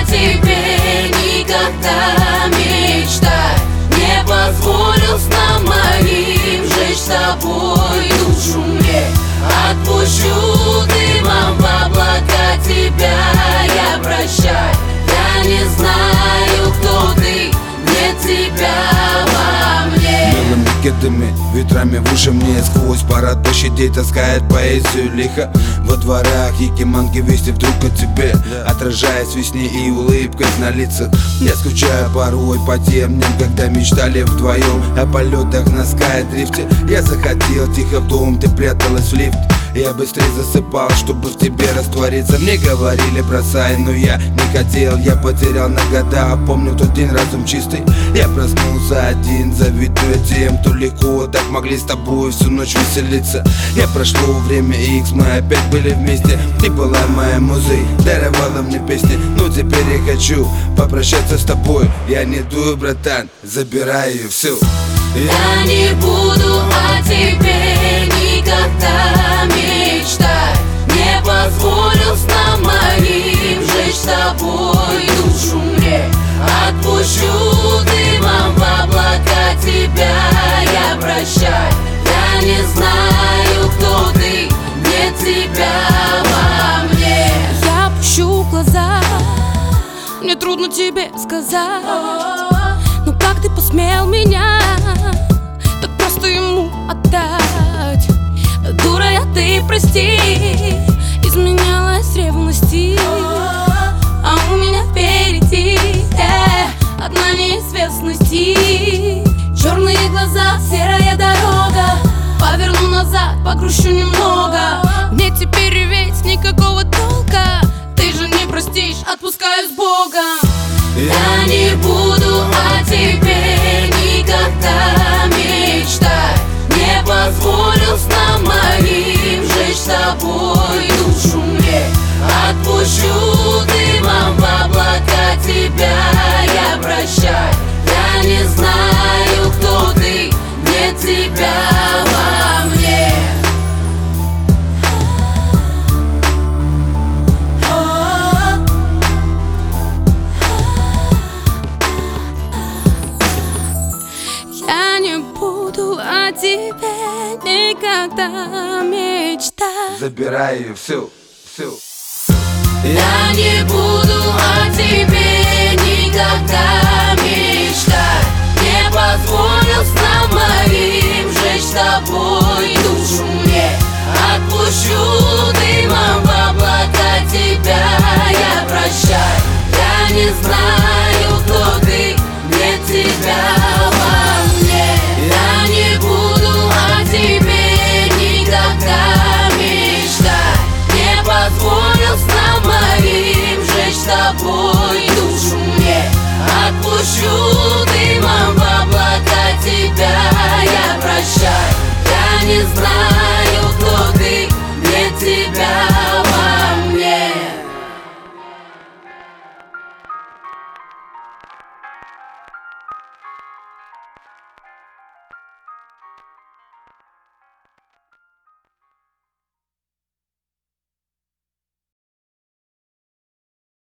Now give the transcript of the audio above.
тебе никогда мечтать. Не позволю снам моим жечь с тобой душу мне. Отпущу дымом в облака тебя я прощать. Я не знаю, кто ты, нет тебя во мне. Белыми кедами, ветрами в уши мне сквозь парад площадей таскает поэзию лихо. Во дворах якиманки вести вдруг о тебе, отражаясь в весне и улыбкой на лицах. Я скучаю порой по тем дням, когда мечтали вдвоем о полетах на скайдрифте. Я заходил тихо в дом, ты пряталась в лифт. Я быстрее засыпал, чтобы в тебе раствориться. Мне говорили бросай, но я не хотел. Я потерял на года, помню тот день разум чистый. Я проснулся один, завидуя тем, кто легко так могли с тобой всю ночь веселиться. Я прошло время X, мы опять были вместе. Ты была моей музой, даровала мне песни. Но теперь я хочу попрощаться с тобой. Я не дую, братан, забираю все. Я не буду о тебе никогда мечтать. Не позволю снам моим жечь с тобой душу мне. Отпущу дымом в облака тебя я прощать. Я не знаю, кто ты, нет тебя во мне. Я опущу глаза, мне трудно тебе сказать. Но как ты посмел меня так просто ему отдать? Дура я, ты прости, изменялась ревности. А у меня впереди одна неизвестность. Черные глаза, серая дорога. Поверну назад, погрущу немного. Мне теперь реветь никакого толка. Ты же не простишь, отпускаю с Богом. Я не буду о тебе никогда мечтать. Не позволю снам моим жечь с тобой душу мне. Отпущу дымом в облака тебя я прощать. Я не знаю, кто ты, нет тебя во мне. Я не буду о тебе никогда мечтать. Забираю все, все. Я не буду о тебе никогда мечтать. Не позволю снам моим жечь с тобой душу мне. Отпущу дымом в облака тебя я прощать. Я не знаю, кто ты, нет тебя во мне. Я не буду о тебе никогда мечтать. Не позволю снам моим жечь с тобой душу мне. Отпущу дымом в облака тебя я прощать. Я не знаю, кто ты, нет тебя.